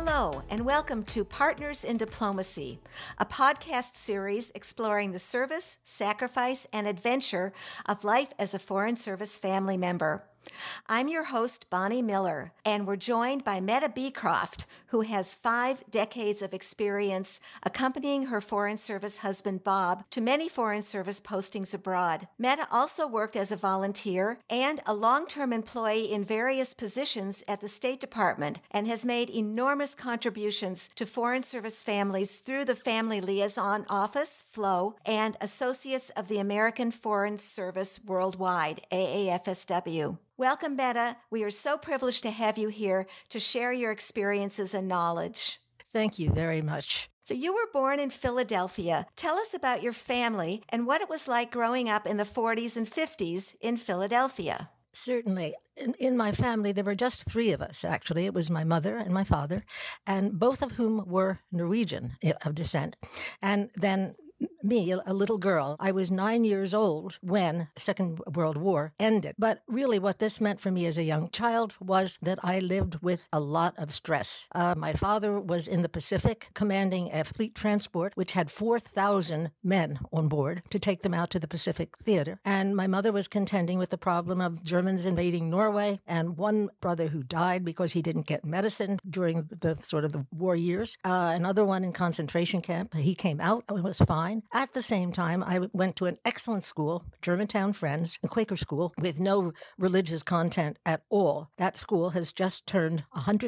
Hello, and welcome to Partners in Diplomacy, a podcast series exploring the service, sacrifice, and adventure of life as a Foreign Service family member. I'm your host, Bonnie Miller, and we're joined by Meta Beecroft, who has 5 decades of experience accompanying her Foreign Service husband, Bob, to many Foreign Service postings abroad. Meta also worked as a volunteer and a long-term employee in various positions at the State Department and has made enormous contributions to Foreign Service families through the Family Liaison Office, FLOW, and Associates of the American Foreign Service Worldwide, AAFSW. Welcome, Meta. We are so privileged to have you here to share your experiences and knowledge. Thank you very much. So you were born in Philadelphia. Tell us about your family and what it was like growing up in the 40s and 50s in Philadelphia. Certainly. In my family, there were just 3 of us, actually. It was my mother and my father, and both of whom were Norwegian of descent. And then me, a little girl. I was 9 years old when the Second World War ended. But really what this meant for me as a young child was that I lived with a lot of stress. My father was in the Pacific commanding a fleet transport which had 4,000 men on board to take them out to the Pacific theater. And my mother was contending with the problem of Germans invading Norway and one brother who died because he didn't get medicine during the war years. Another one in concentration camp. He came out and was fine. At the same time, I went to an excellent school, Germantown Friends, a Quaker school, with no religious content at all. That school has just turned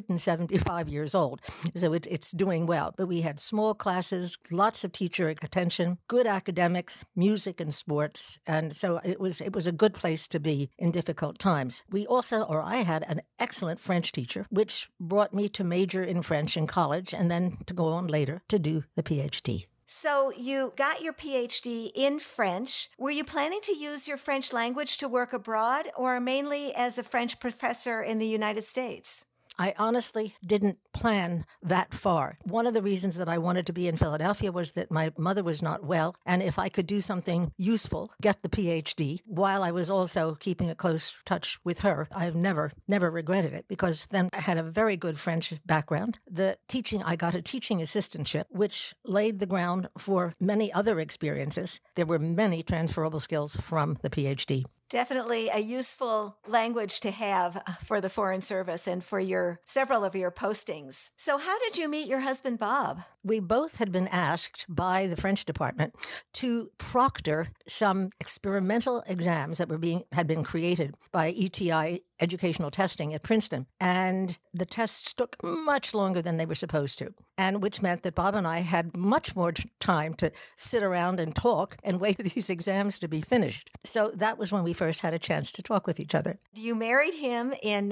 175 years old, so it's doing well. But we had small classes, lots of teacher attention, good academics, music and sports, and so it was a good place to be in difficult times. I had an excellent French teacher, which brought me to major in French in college and then to go on later to do the PhD. So you got your PhD in French. Were you planning to use your French language to work abroad or mainly as a French professor in the United States? I honestly didn't plan that far. One of the reasons that I wanted to be in Philadelphia was that my mother was not well, and if I could do something useful, get the PhD, while I was also keeping a close touch with her, I've never regretted it, because then I had a very good French background. I got a teaching assistantship, which laid the ground for many other experiences. There were many transferable skills from the PhD. Definitely a useful language to have for the Foreign Service and for several of your postings. So how did you meet your husband, Bob? We both had been asked by the French department to proctor some experimental exams that had been created by ETI educational testing at Princeton. And the tests took much longer than they were supposed to, and which meant that Bob and I had much more time to sit around and talk and wait for these exams to be finished. So that was when we first had a chance to talk with each other. You married him in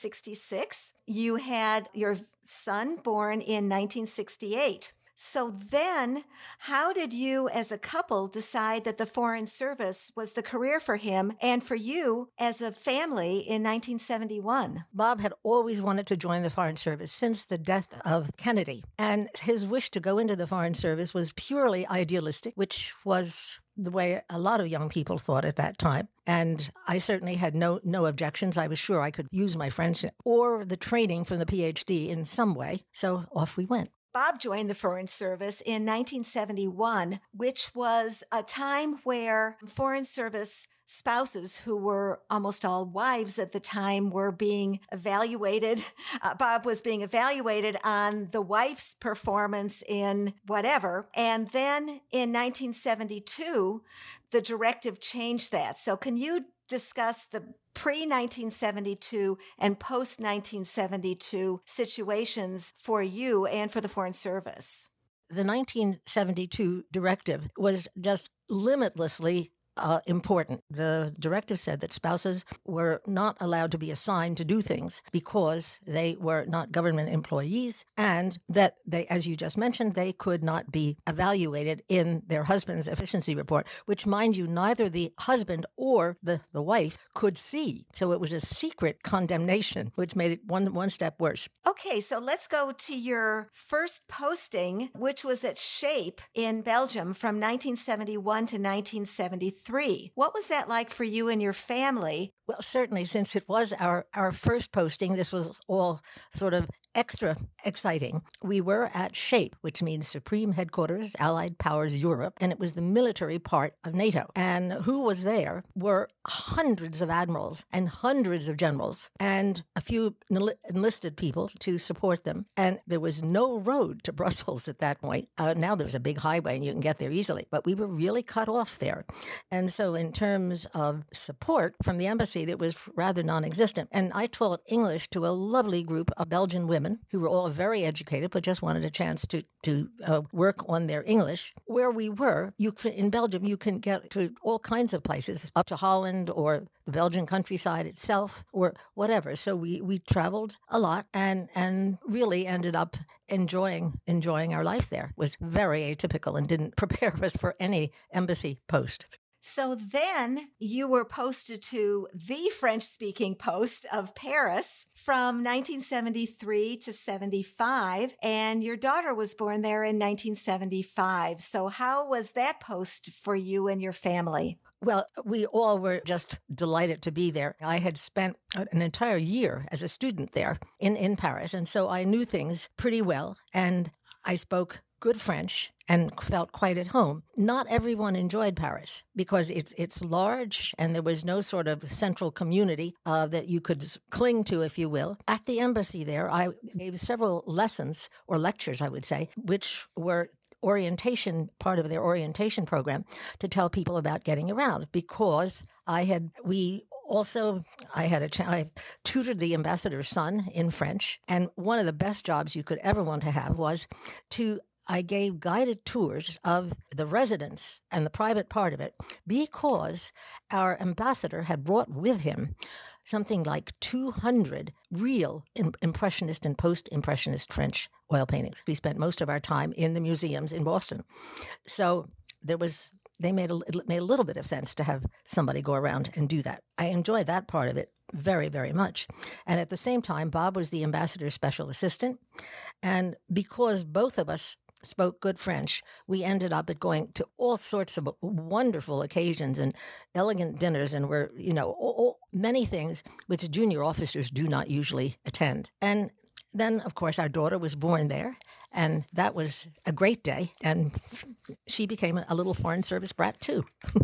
1966. You had your son born in 1968. So then, how did you as a couple decide that the Foreign Service was the career for him and for you as a family in 1971? Bob had always wanted to join the Foreign Service since the death of Kennedy. And his wish to go into the Foreign Service was purely idealistic, which was the way a lot of young people thought at that time. And I certainly had no objections. I was sure I could use my French or the training from the PhD in some way. So off we went. Bob joined the Foreign Service in 1971, which was a time where Foreign Service spouses, who were almost all wives at the time, were being evaluated. Bob was being evaluated on the wife's performance in whatever. And then in 1972, the directive changed that. So can you discuss the pre-1972 and post-1972 situations for you and for the Foreign Service? The 1972 directive was just limitlessly important. The directive said that spouses were not allowed to be assigned to do things because they were not government employees, and that they, as you just mentioned, they could not be evaluated in their husband's efficiency report, which, mind you, neither the husband or the wife could see. So it was a secret condemnation, which made it one step worse. Okay, so let's go to your first posting, which was at SHAPE in Belgium from 1971 to 1973. What was that like for you and your family? Well, certainly, since it was our first posting, this was all sort of extra exciting. We were at SHAPE, which means Supreme Headquarters, Allied Powers Europe, and it was the military part of NATO. And who was there were hundreds of admirals and hundreds of generals and a few enlisted people to support them. And there was no road to Brussels at that point. Now there's a big highway and you can get there easily, but we were really cut off there. And so in terms of support from the embassy, it was rather non-existent. And I taught English to a lovely group of Belgian women who were all very educated, but just wanted a chance to work on their English. Where we were, in Belgium, you can get to all kinds of places, up to Holland or the Belgian countryside itself or whatever. So we traveled a lot and really ended up enjoying our life there. It was very atypical and didn't prepare us for any embassy post. So then you were posted to the French-speaking post of Paris from 1973 to 75, and your daughter was born there in 1975. So how was that post for you and your family? Well, we all were just delighted to be there. I had spent an entire year as a student there in Paris, and so I knew things pretty well, and I spoke good French and felt quite at home. Not everyone enjoyed Paris because it's large and there was no sort of central community that you could cling to, if you will. At the embassy there, I gave several lessons or lectures, I would say, which were part of their orientation program to tell people about getting around because I tutored the ambassador's son in French, and one of the best jobs you could ever want to have was I gave guided tours of the residence and the private part of it because our ambassador had brought with him something like 200 real Impressionist and post-Impressionist French oil paintings. We spent most of our time in the museums in Boston. So it made a little bit of sense to have somebody go around and do that. I enjoyed that part of it very, very much. And at the same time, Bob was the ambassador's special assistant. And because both of us spoke good French, we ended up going to all sorts of wonderful occasions and elegant dinners and were, many things which junior officers do not usually attend. And then, of course, our daughter was born there, and that was a great day. And she became a little Foreign Service brat, too.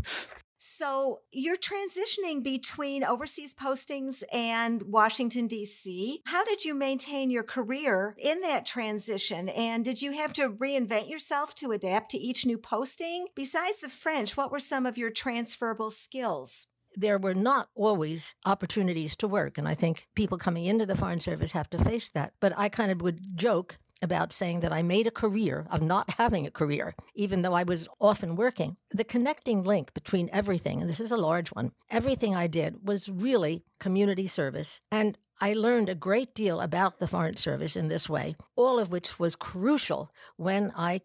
So you're transitioning between overseas postings and Washington, D.C. How did you maintain your career in that transition? And did you have to reinvent yourself to adapt to each new posting? Besides the French, what were some of your transferable skills? There were not always opportunities to work, and I think people coming into the Foreign Service have to face that. But I kind of would joke about saying that I made a career of not having a career, even though I was often working. The connecting link between everything, and this is a large one, everything I did was really community service. And I learned a great deal about the Foreign Service in this way, all of which was crucial when I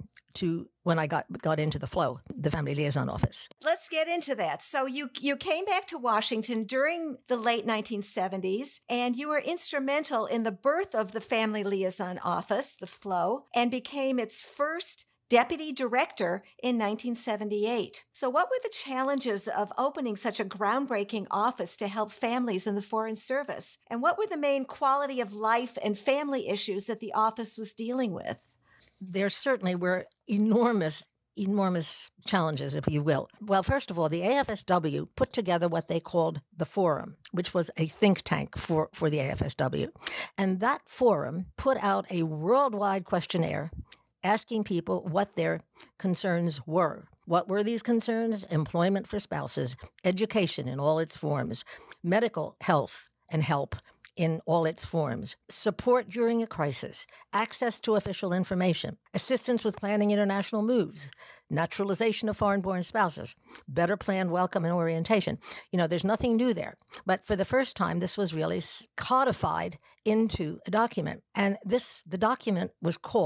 got into the FLO, the Family Liaison Office. Let's get into that. So you came back to Washington during the late 1970s, and you were instrumental in the birth of the Family Liaison Office, the FLO, and became its first deputy director in 1978. So what were the challenges of opening such a groundbreaking office to help families in the Foreign Service? And what were the main quality of life and family issues that the office was dealing with? There certainly were enormous challenges, if you will. Well, first of all, the AFSW put together what they called the Forum, which was a think tank for the AFSW. And that forum put out a worldwide questionnaire asking people what their concerns were. What were these concerns? Employment for spouses, education in all its forms, medical health and help in all its forms, support during a crisis, access to official information, assistance with planning international moves, naturalization of foreign-born spouses, better planned welcome and orientation. There's nothing new there. But for the first time, this was really codified into a document. And the document was called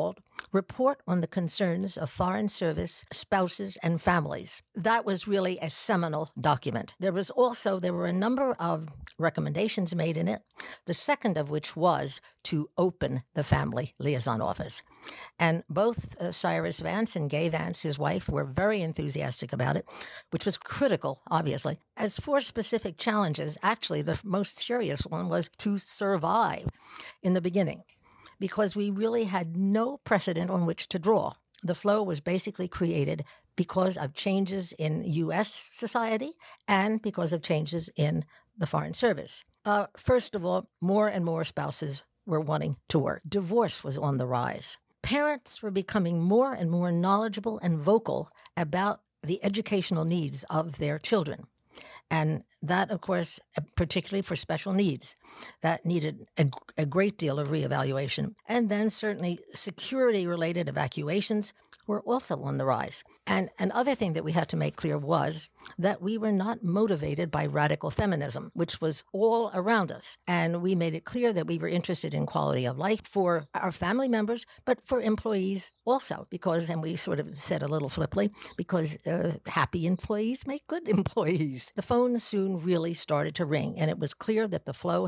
report on the concerns of foreign service spouses and families. That was really a seminal document. There were a number of recommendations made in it, the second of which was to open the family liaison office. And both Cyrus Vance and Gay Vance, his wife, were very enthusiastic about it, which was critical, obviously. As for specific challenges, actually the most serious one was to survive in the beginning, because we really had no precedent on which to draw. The flow was basically created because of changes in U.S. society and because of changes in the Foreign Service. First of all, more and more spouses were wanting to work. Divorce was on the rise. Parents were becoming more and more knowledgeable and vocal about the educational needs of their children. And that, of course, particularly for special needs, that needed a great deal of reevaluation. And then certainly security-related evacuations were also on the rise. And another thing that we had to make clear was that we were not motivated by radical feminism, which was all around us. And we made it clear that we were interested in quality of life for our family members, but for employees also, because, and we sort of said a little flippantly, because happy employees make good employees. The phone soon really started to ring, and it was clear that the flow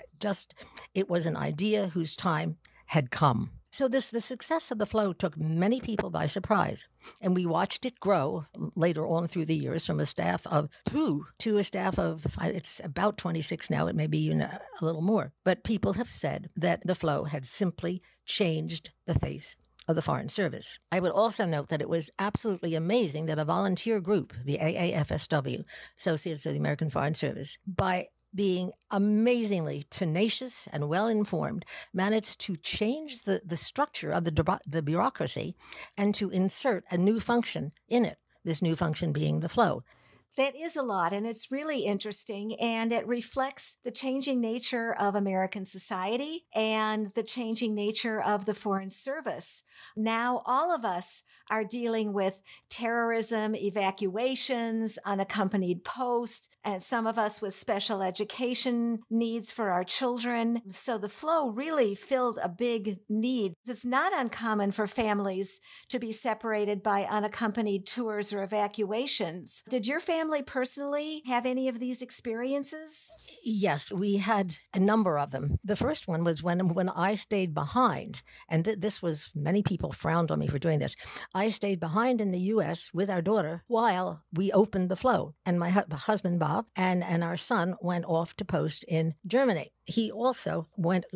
it was an idea whose time had come. So the success of the flow took many people by surprise, and we watched it grow later on through the years from a staff of 2 to a staff of, it's about 26 now, it may be even a little more. But people have said that the flow had simply changed the face of the Foreign Service. I would also note that it was absolutely amazing that a volunteer group, the AAFSW, Associates of the American Foreign Service, by being amazingly tenacious and well-informed, managed to change the structure of the bureaucracy and to insert a new function in it, this new function being the flow. That is a lot, and it's really interesting, and it reflects the changing nature of American society and the changing nature of the Foreign Service. Now, all of us are dealing with terrorism, evacuations, unaccompanied posts, and some of us with special education needs for our children. So the flow really filled a big need. It's not uncommon for families to be separated by unaccompanied tours or evacuations. Did your family personally have any of these experiences? Yes, we had a number of them. The first one was when I stayed behind, and this was, many people frowned on me for doing this. I stayed behind in the U.S. with our daughter while we opened the flow, and my husband, Bob, and our son went off to post in Germany. He also went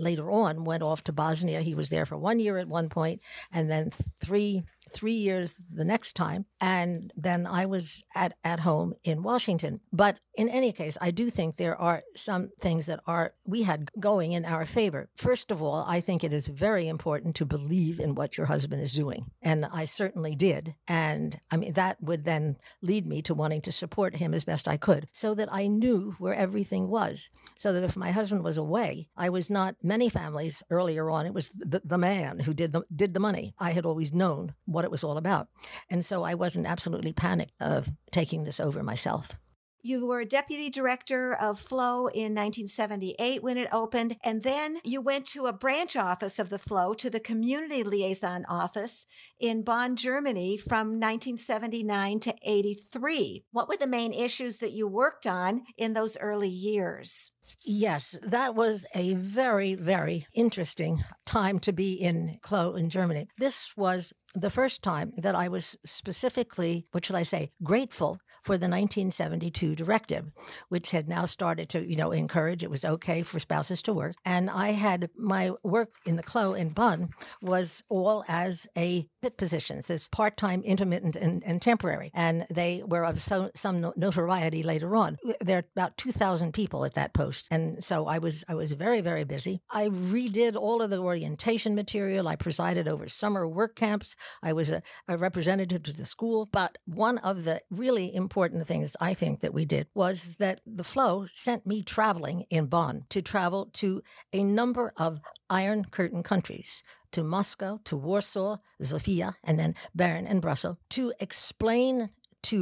off to Bosnia. He was there for 1 year at one point, and then three years the next time, and then I was at home in Washington. But in any case, I do think there are some things that we had going in our favor. First of all, I think it is very important to believe in what your husband is doing, and I certainly did. And I mean, that would then lead me to wanting to support him as best I could, so that I knew where everything was, so that if my husband was away, I was not, many families earlier on, it was the man who did the money. I had always known what it was all about. And so I wasn't absolutely panicked of taking this over myself. You were deputy director of Flow in 1978 when it opened, and then you went to a branch office of the Flow, to the community liaison office in Bonn, Germany from 1979 to 83. What were the main issues that you worked on in those early years? Yes, that was a very, very interesting time to be in Flow in Germany. This was the first time that I was specifically, grateful for the 1972 directive, which had now started to, encourage it was okay for spouses to work. And I had my work in the Flow in Bonn was all as a pit positions, as part-time, intermittent, and temporary. And they were of some notoriety later on. There are about 2,000 people at that post. And so I was very, very busy. I redid all of the orientation material. I presided over summer work camps. I was a representative to the school. But one of the really important things I think that we did was that the Flow sent me traveling in Bonn to travel to a number of Iron Curtain countries, to Moscow, to Warsaw, Sofia, and then Bern and Brussels, to explain to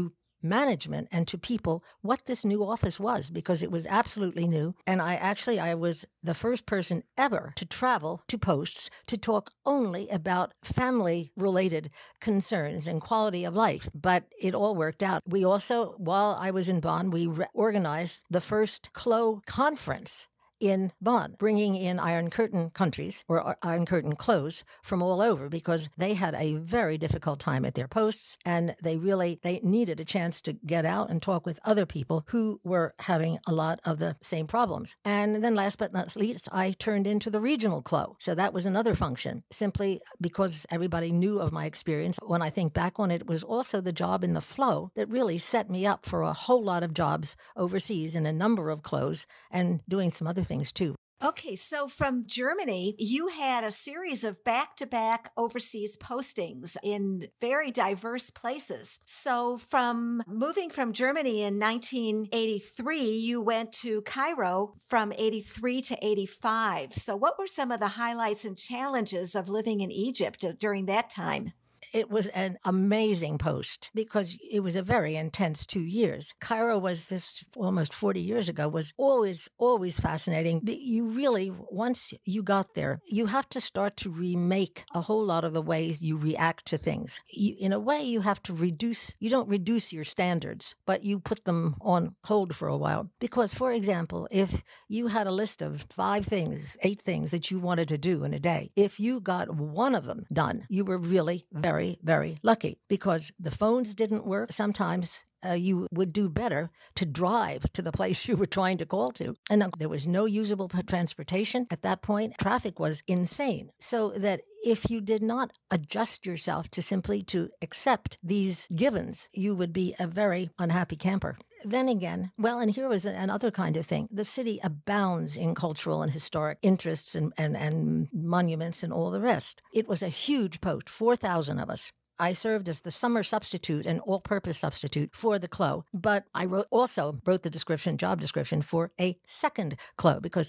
management and to people what this new office was, because it was absolutely new. And I was the first person ever to travel to posts to talk only about family-related concerns and quality of life. But it all worked out. We also, while I was in Bonn, we organized the first CLO conference in Bonn, bringing in Iron Curtain countries or Iron Curtain clothes from all over, because they had a very difficult time at their posts, and they needed a chance to get out and talk with other people who were having a lot of the same problems. And then last but not least, I turned into the regional CLO. So that was another function, simply because everybody knew of my experience. When I think back on it, it was also the job in the flow that really set me up for a whole lot of jobs overseas in a number of CLOs and doing some other things too. Okay, so from Germany, you had a series of back-to-back overseas postings in very diverse places. So from moving from Germany in 1983, you went to Cairo from 83 to 85. So what were some of the highlights and challenges of living in Egypt during that time? It was an amazing post because it was a very intense 2 years. Cairo was this almost 40 years ago, was always fascinating. You really, once you got there, you have to start to remake a whole lot of the ways you react to things. In a way, you have to you don't reduce your standards, but you put them on hold for a while. Because, for example, if you had a list of 8 things that you wanted to do in a day, if you got one of them done, you were really very, very lucky, because the phones didn't work. Sometimes you would do better to drive to the place you were trying to call to. And there was no usable transportation at that point. Traffic was insane. So that if you did not adjust yourself to simply to accept these givens, you would be a very unhappy camper. Then again, and here was another kind of thing. The city abounds in cultural and historic interests and monuments and all the rest. It was a huge post, 4,000 of us. I served as the summer substitute and all-purpose substitute for the CLO, but I also wrote the job description for a second CLO because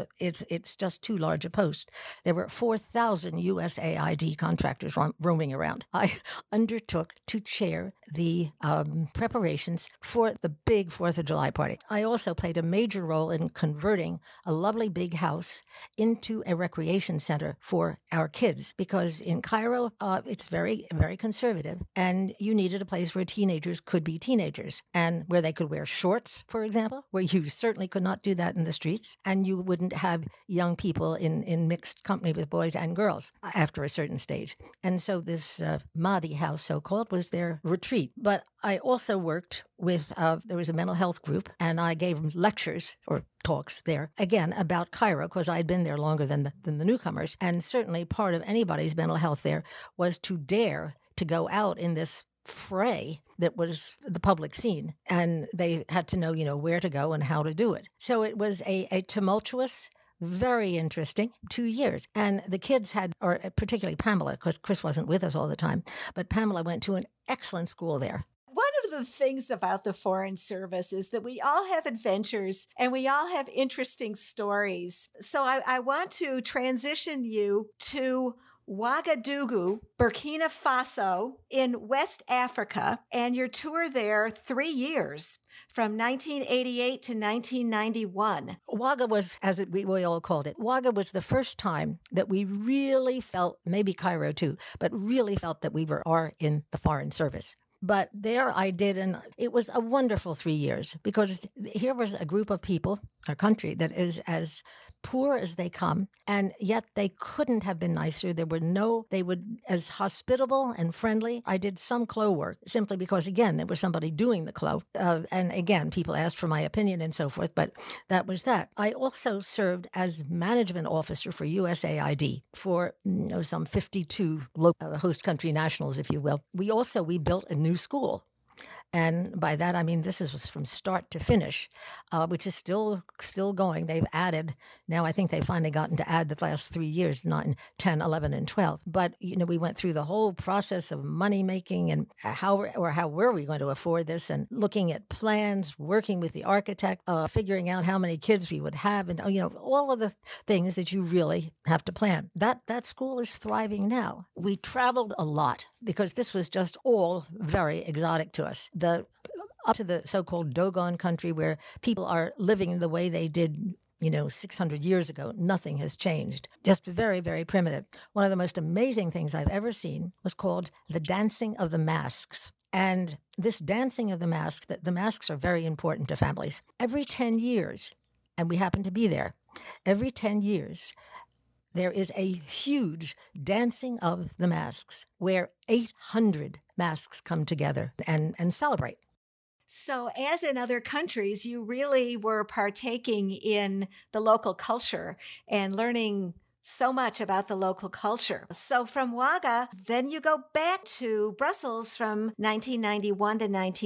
it's just too large a post. There were 4,000 USAID contractors roaming around. I undertook to chair the preparations for the big 4th of July party. I also played a major role in converting a lovely big house into a recreation center for our kids, because in Cairo, it's very, very conservative, and you needed a place where teenagers could be teenagers and where they could wear shorts, for example, where you certainly could not do that in the streets, and you wouldn't have young people in mixed company with boys and girls after a certain stage. And so this Mahdi house, so-called, was their retreat. But I also worked with, there was a mental health group, and I gave them lectures or talks there, again, about Cairo, because I had been there longer than the newcomers. And certainly part of anybody's mental health there was to dare to go out in this fray that was the public scene. And they had to know, where to go and how to do it. So it was a tumultuous, very interesting 2 years. And the kids or particularly Pamela, because Chris wasn't with us all the time, but Pamela went to an excellent school there. One of the things about the Foreign Service is that we all have adventures and we all have interesting stories. So I want to transition you to Ouagadougou, Burkina Faso in West Africa, and your tour there 3 years from 1988 to 1991. Ouaga was, we all called it, Ouaga was the first time that we really felt, maybe Cairo too, but really felt that we are in the Foreign Service. But there I did, and it was a wonderful 3 years, because here was a group of people, a country that is as poor as they come, and yet they couldn't have been nicer. They were as hospitable and friendly. I did some CLO work simply because, again, there was somebody doing the CLO. And again, people asked for my opinion and so forth, but that was that. I also served as management officer for USAID for some 52 local host country nationals, if you will. We built a new school. And by that, I mean, this was from start to finish, which is still going. They've added, now I think they've finally gotten to add the last 3 years, not in 10, 11, and 12. But, we went through the whole process of money making and how were we going to afford this, and looking at plans, working with the architect, figuring out how many kids we would have, and, all of the things that you really have to plan. That school is thriving now. We traveled a lot because this was just all very exotic to us. The up to the so-called Dogon country where people are living the way they did 600 years ago. Nothing has changed. Just very, very primitive. One of the most amazing things I've ever seen was called the Dancing of the Masks. And this dancing of the masks, the masks are very important to families. Every 10 years, and we happen to be there, every 10 years, there is a huge dancing of the masks where 800 masks come together and celebrate. So as in other countries, you really were partaking in the local culture and learning so much about the local culture. So from Wagga, then you go back to Brussels from 1991 to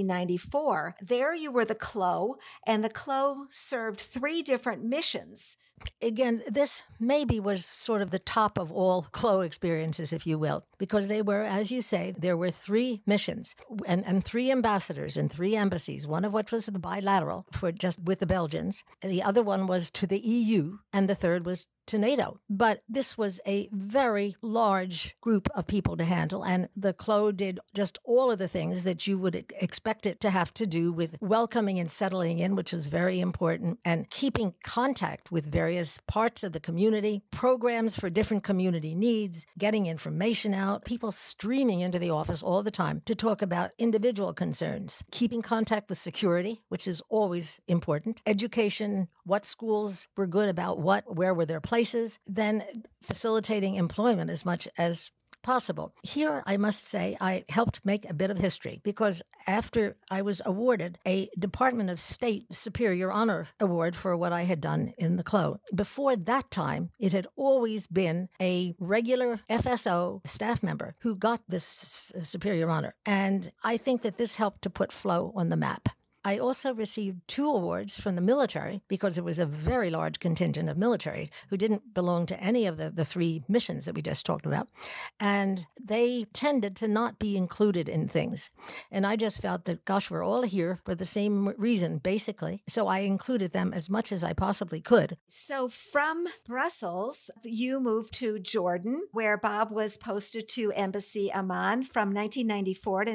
1994. There you were the CLO, and the CLO served 3 different missions. Again, this maybe was sort of the top of all CLO experiences, if you will, because they were, as you say, there were 3 missions and 3 ambassadors and 3 embassies, one of which was the bilateral for just with the Belgians. The other one was to the EU, and the third was to NATO. But this was a very large group of people to handle, and the CLO did just all of the things that you would expect it to have to do with welcoming and settling in, which was very important, and keeping contact with various parts of the community, programs for different community needs, getting information out, people streaming into the office all the time to talk about individual concerns, keeping contact with security, which is always important, education, what schools were good about what, where were their places, then facilitating employment as much as possible. Here, I must say, I helped make a bit of history because after I was awarded a Department of State Superior Honor Award for what I had done in the CLO, before that time, it had always been a regular FSO staff member who got this superior honor. And I think that this helped to put FLO on the map. I also received 2 awards from the military because it was a very large contingent of military who didn't belong to any of the 3 missions that we just talked about. And they tended to not be included in things. And I just felt that, gosh, we're all here for the same reason, basically. So I included them as much as I possibly could. So from Brussels, you moved to Jordan, where Bob was posted to Embassy Amman from 1994 to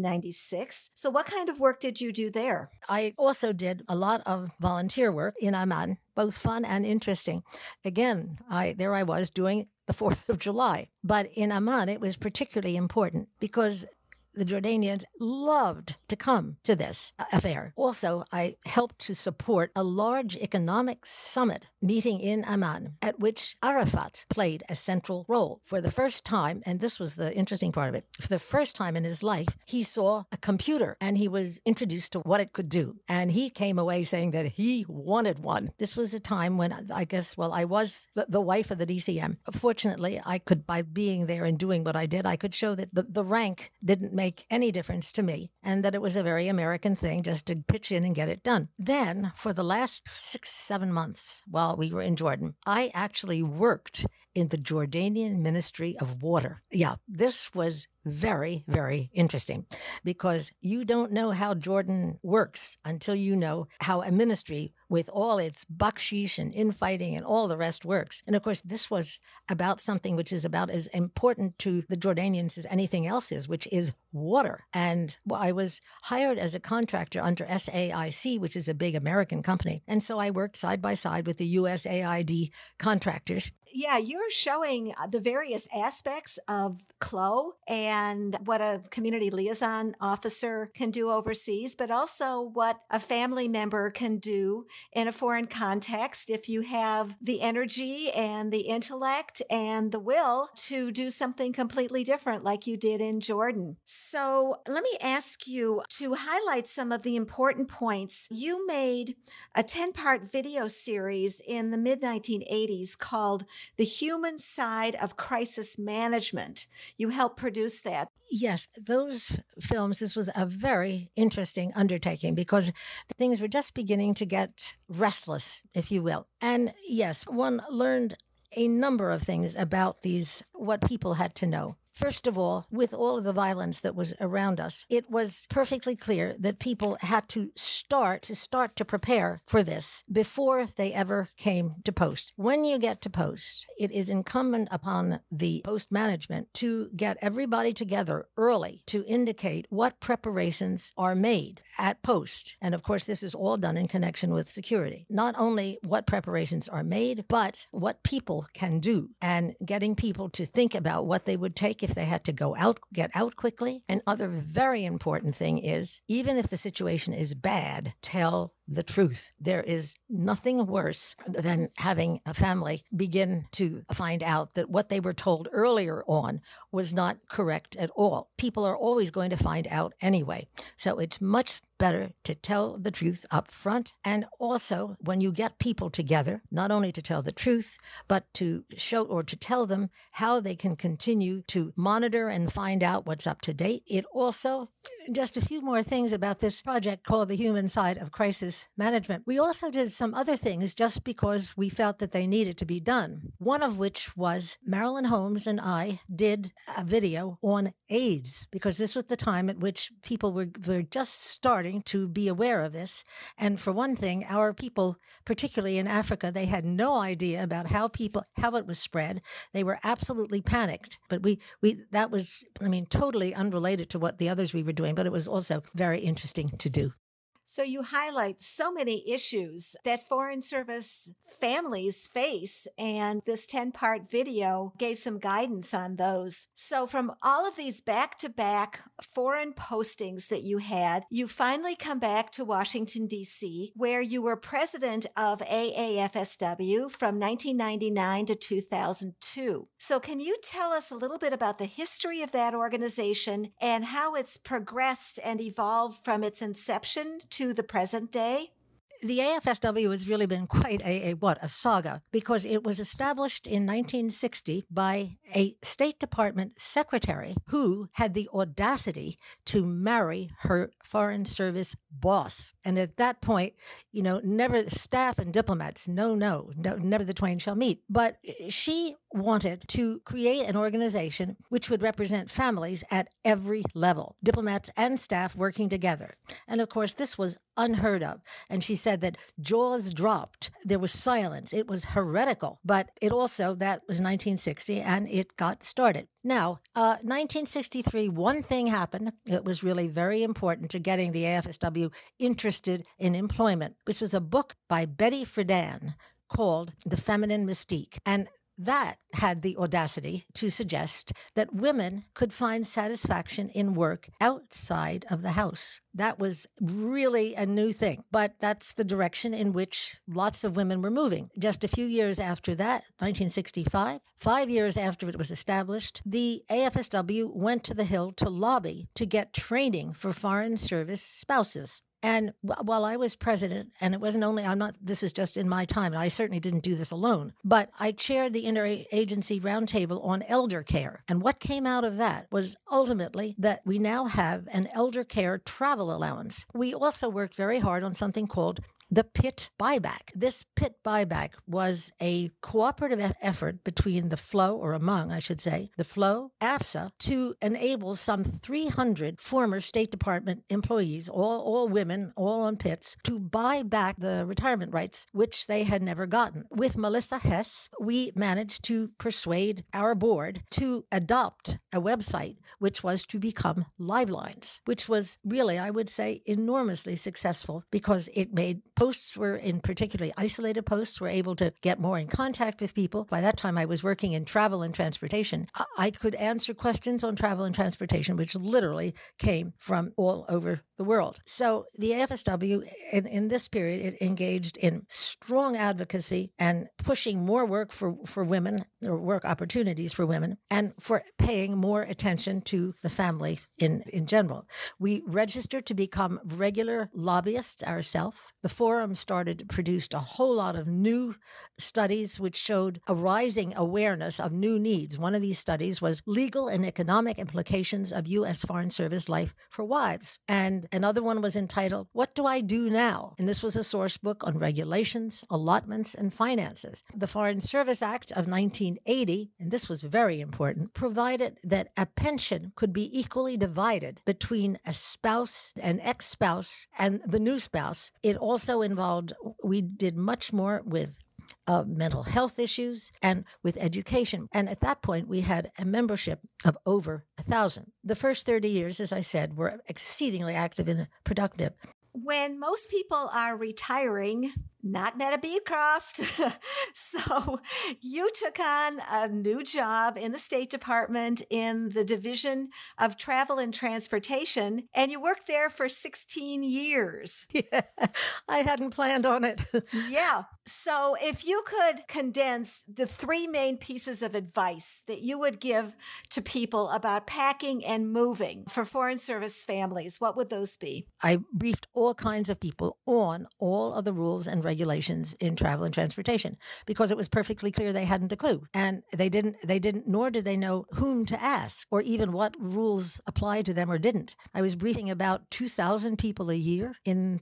1996. So what kind of work did you do there? I also did a lot of volunteer work in Amman, both fun and interesting. Again, there I was doing the 4th of July. But in Amman, it was particularly important because the Jordanians loved to come to this affair. Also, I helped to support a large economic summit meeting in Amman, at which Arafat played a central role. For the first time, and this was the interesting part of it, for the first time in his life, he saw a computer and he was introduced to what it could do. And he came away saying that he wanted one. This was a time when I was the wife of the DCM. Fortunately, I could, by being there and doing what I did, I could show that the rank didn't make any difference to me and that it was a very American thing just to pitch in and get it done. Then, for the last 6-7 months while we were in Jordan, I actually worked in the Jordanian Ministry of Water. Yeah, this was very, very interesting because you don't know how Jordan works until you know how a ministry with all its bakshish and infighting and all the rest works. And of course, this was about something which is about as important to the Jordanians as anything else is, which is water. And I was hired as a contractor under SAIC, which is a big American company. And so I worked side by side with the USAID contractors. Yeah, you're showing the various aspects of CLO and what a community liaison officer can do overseas, but also what a family member can do in a foreign context if you have the energy and the intellect and the will to do something completely different like you did in Jordan. So let me ask you to highlight some of the important points. You made a 10-part video series in the mid-1980s called The Human Side of Crisis Management. You helped produce that. Yes, those films, this was a very interesting undertaking because things were just beginning to get restless, if you will. And yes, one learned a number of things about what people had to know. First of all, with all of the violence that was around us, it was perfectly clear that people had to start to prepare for this before they ever came to post. When you get to post, it is incumbent upon the post management to get everybody together early to indicate what preparations are made at post. And of course, this is all done in connection with security. Not only what preparations are made, but what people can do, and getting people to think about what they would take if they had to get out quickly. Another very important thing is, even if the situation is bad, tell the truth. There is nothing worse than having a family begin to find out that what they were told earlier on was not correct at all. People are always going to find out anyway. So it's much better to tell the truth up front. And also, when you get people together, not only to tell the truth, but to show or to tell them how they can continue to monitor and find out what's up to date. It also, just a few more things about this project called The Human Side of Crisis Management. We also did some other things just because we felt that they needed to be done. One of which was Marilyn Holmes and I did a video on AIDS, because this was the time at which people were just starting to be aware of this. And for one thing, our people, particularly in Africa, they had no idea about how it was spread. They were absolutely panicked. But that was, totally unrelated to what the others we were doing, but it was also very interesting to do. So you highlight so many issues that Foreign Service families face, and this 10-part video gave some guidance on those. So from all of these back-to-back foreign postings that you had, you finally come back to Washington, D.C., where you were president of AAFSW from 1999 to 2002. So can you tell us a little bit about the history of that organization and how it's progressed and evolved from its inception to the present day? The AFSW has really been quite a saga, because it was established in 1960 by a State Department secretary who had the audacity to marry her Foreign Service boss. And at that point, never staff and diplomats, no, never the twain shall meet. But she wanted to create an organization which would represent families at every level, diplomats and staff working together. And of course, this was unheard of. And she said that jaws dropped. There was silence. It was heretical. But it also, that was 1960, and it got started. Now, 1963, one thing happened that was really very important to getting the AFSW interested in employment. This was a book by Betty Friedan called The Feminine Mystique. And that had the audacity to suggest that women could find satisfaction in work outside of the house. That was really a new thing, but that's the direction in which lots of women were moving. Just a few years after that, 1965, 5 years after it was established, the AFSW went to the Hill to lobby to get training for Foreign Service spouses. And while I was president, and it wasn't only, this is just in my time, and I certainly didn't do this alone, but I chaired the interagency roundtable on elder care. And what came out of that was ultimately that we now have an elder care travel allowance. We also worked very hard on something called the PIT buyback. This PIT buyback was a cooperative effort between the FLO, or among, I should say, the FLO, AFSA, to enable some 300 former State Department employees, all women, all on PITs, to buy back the retirement rights, which they had never gotten. With Melissa Hess, we managed to persuade our board to adopt a website which was to become Livelines, which was really, I would say, enormously successful, because it made posts were, in particularly isolated posts, were able to get more in contact with people. By that time, I was working in travel and transportation. I could answer questions on travel and transportation, which literally came from all over the world. So the AFSW, in this period, it engaged in strong advocacy and pushing more work for women, or work opportunities for women, and for paying more attention to the families in general. We registered to become regular lobbyists ourselves. The forum started to produce a whole lot of new studies which showed a rising awareness of new needs. One of these studies was legal and economic implications of U.S. Foreign Service life for wives. And another one was entitled, What Do I Do Now? And this was a source book on regulations, allotments, and finances. The Foreign Service Act of 1980, and this was very important, provided that a pension could be equally divided between a spouse, an ex-spouse, and the new spouse. It also involved, we did much more with mental health issues and with education. And at that point, we had a membership of over 1,000. The first 30 years, as I said, were exceedingly active and productive. When most people are retiring, not Meta Beecroft. So you took on a new job in the State Department in the Division of Travel and Transportation, and you worked there for 16 years. Yeah, I hadn't planned on it. Yeah. So if you could condense the three main pieces of advice that you would give to people about packing and moving for Foreign Service families, what would those be? I briefed all kinds of people on all of the rules and regulations in travel and transportation because it was perfectly clear they hadn't a clue. And they didn't, nor did they know whom to ask or even what rules applied to them or didn't. I was briefing about 2,000 people a year in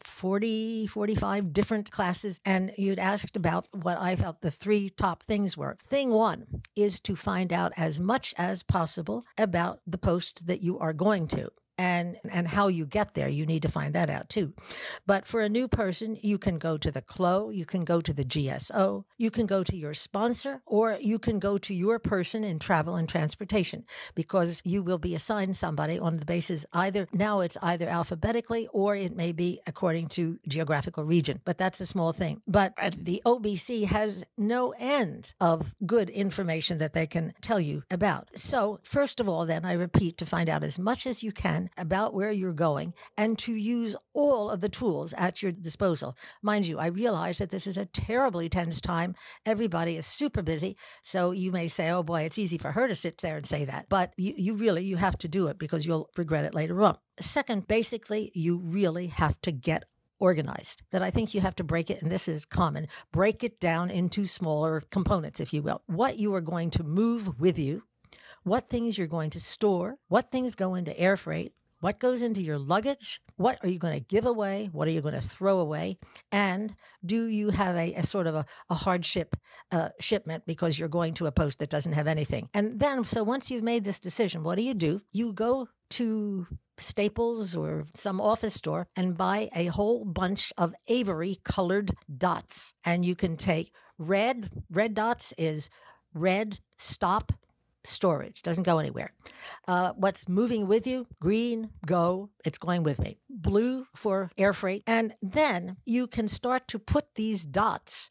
45 different classes, and you'd asked about what I felt the three top things were. Thing one is to find out as much as possible about the post that you are going to. And how you get there, you need to find that out too. But for a new person, you can go to the CLO, you can go to the GSO, you can go to your sponsor, or you can go to your person in travel and transportation, because you will be assigned somebody on the basis now it's either alphabetically or it may be according to geographical region. But that's a small thing. But the OBC has no end of good information that they can tell you about. So first of all, then I repeat, to find out as much as you can about where you're going and to use all of the tools at your disposal. Mind you, I realize that this is a terribly tense time. Everybody is super busy. So you may say, oh boy, it's easy for her to sit there and say that. But you have to do it because you'll regret it later on. Second, basically, you really have to get organized. That I think you have to break it, and this is common, break it down into smaller components, if you will. What you are going to move with you, what things you're going to store, what things go into air freight, what goes into your luggage, what are you going to give away, what are you going to throw away, and do you have a sort of a hardship shipment because you're going to a post that doesn't have anything. And then, so once you've made this decision, what do? You go to Staples or some office store and buy a whole bunch of Avery colored dots. And you can take red dots is red, stop, storage, doesn't go anywhere. What's moving with you? Green, go, it's going with me. Blue for air freight. And then you can start to put these dots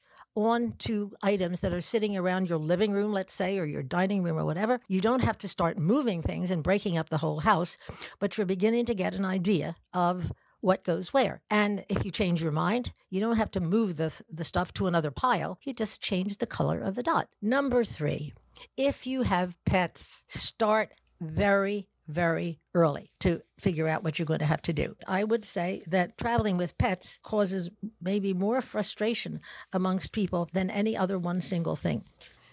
onto items that are sitting around your living room, let's say, or your dining room or whatever. You don't have to start moving things and breaking up the whole house, but you're beginning to get an idea of what goes where. And if you change your mind, you don't have to move the stuff to another pile. You just change the color of the dot. Number 3, if you have pets, start very, very early to figure out what you're going to have to do. I would say that traveling with pets causes maybe more frustration amongst people than any other one single thing.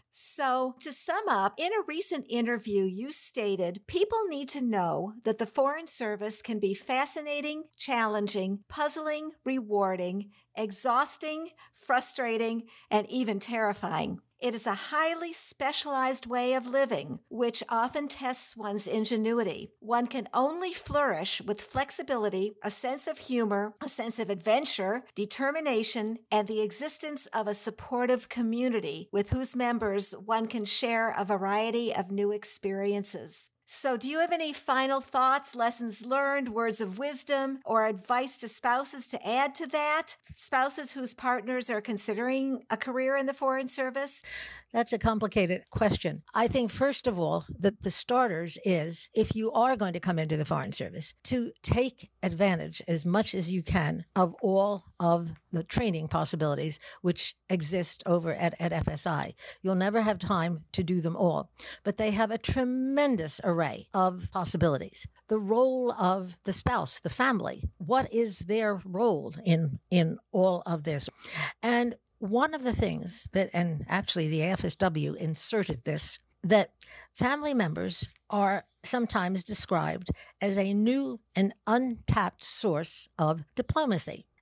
So, to sum up, in a recent interview, you stated people need to know that the Foreign Service can be fascinating, challenging, puzzling, rewarding, exhausting, frustrating, and even terrifying. It is a highly specialized way of living, which often tests one's ingenuity. One can only flourish with flexibility, a sense of humor, a sense of adventure, determination, and the existence of a supportive community with whose members one can share a variety of new experiences. So do you have any final thoughts, lessons learned, words of wisdom, or advice to spouses to add to that? Spouses whose partners are considering a career in the Foreign Service? That's a complicated question. I think, first of all, that the starters is, if you are going to come into the Foreign Service, to take advantage as much as you can of all of the training possibilities which exist over at FSI. You'll never have time to do them all, but they have a tremendous array of possibilities. The role of the spouse, the family, what is their role in all of this? And one of the things that, and actually the AFSW inserted this, that family members are sometimes described as a new and untapped source of diplomacy.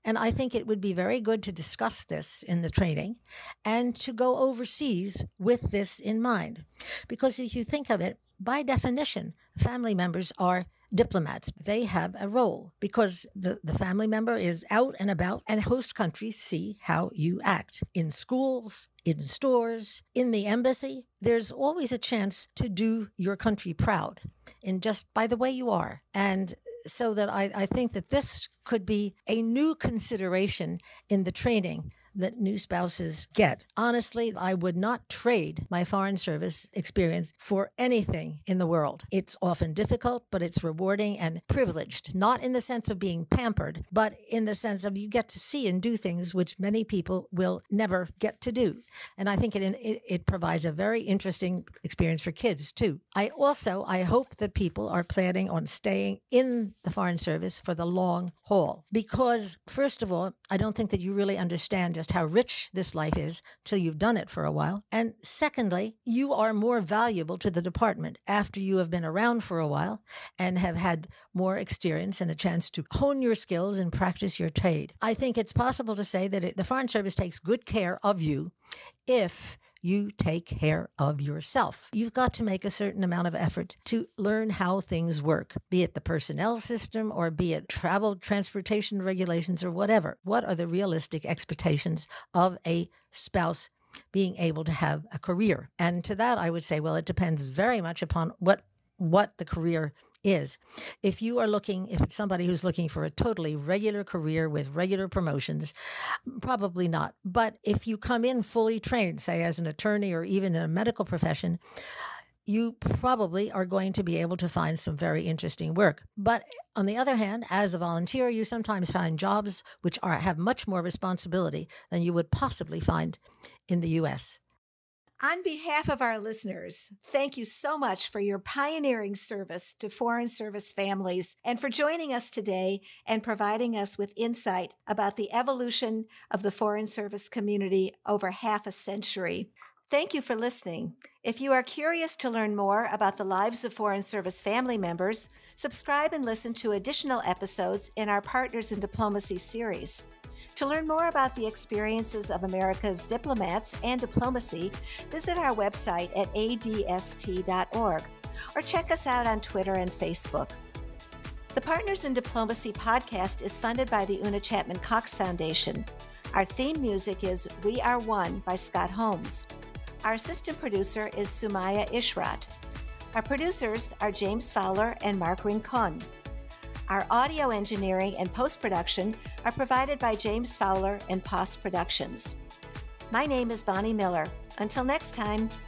And I think it would be very good to discuss this in the training and to go overseas with this in mind. Because if you think of it, by definition, family members are diplomats. They have a role because the family member is out and about, and host countries see how you act in schools, in stores, in the embassy. There's always a chance to do your country proud in just by the way you are. And so that I think that this could be a new consideration in the training that new spouses get. Honestly, I would not trade my foreign service experience for anything in the world. It's often difficult, but it's rewarding and privileged, not in the sense of being pampered, but in the sense of you get to see and do things which many people will never get to do. And I think it provides a very interesting experience for kids too. I hope that people are planning on staying in the foreign service for the long haul, because first of all, I don't think that you really understand just how rich this life is till you've done it for a while. And secondly, you are more valuable to the department after you have been around for a while and have had more experience and a chance to hone your skills and practice your trade. I think it's possible to say that the Foreign Service takes good care of you if you take care of yourself. You've got to make a certain amount of effort to learn how things work, be it the personnel system or be it travel, transportation regulations or whatever. What are the realistic expectations of a spouse being able to have a career? And to that, I would say, well, it depends very much upon what the career is. If it's somebody who's looking for a totally regular career with regular promotions, probably not. But if you come in fully trained, say as an attorney or even in a medical profession, you probably are going to be able to find some very interesting work. But on the other hand, as a volunteer, you sometimes find jobs which have much more responsibility than you would possibly find in the U.S. On behalf of our listeners, thank you so much for your pioneering service to foreign service families and for joining us today and providing us with insight about the evolution of the foreign service community over half a century. Thank you for listening. If you are curious to learn more about the lives of foreign service family members, subscribe and listen to additional episodes in our Partners in Diplomacy series. To learn more about the experiences of America's diplomats and diplomacy, visit our website at adst.org or check us out on Twitter and Facebook. The Partners in Diplomacy podcast is funded by the Una Chapman Cox Foundation. Our theme music is We Are One by Scott Holmes. Our assistant producer is Sumaya Ishrat. Our producers are James Fowler and Mark Rincon. Our audio engineering and post-production are provided by James Fowler and Post Productions. My name is Bonnie Miller. Until next time.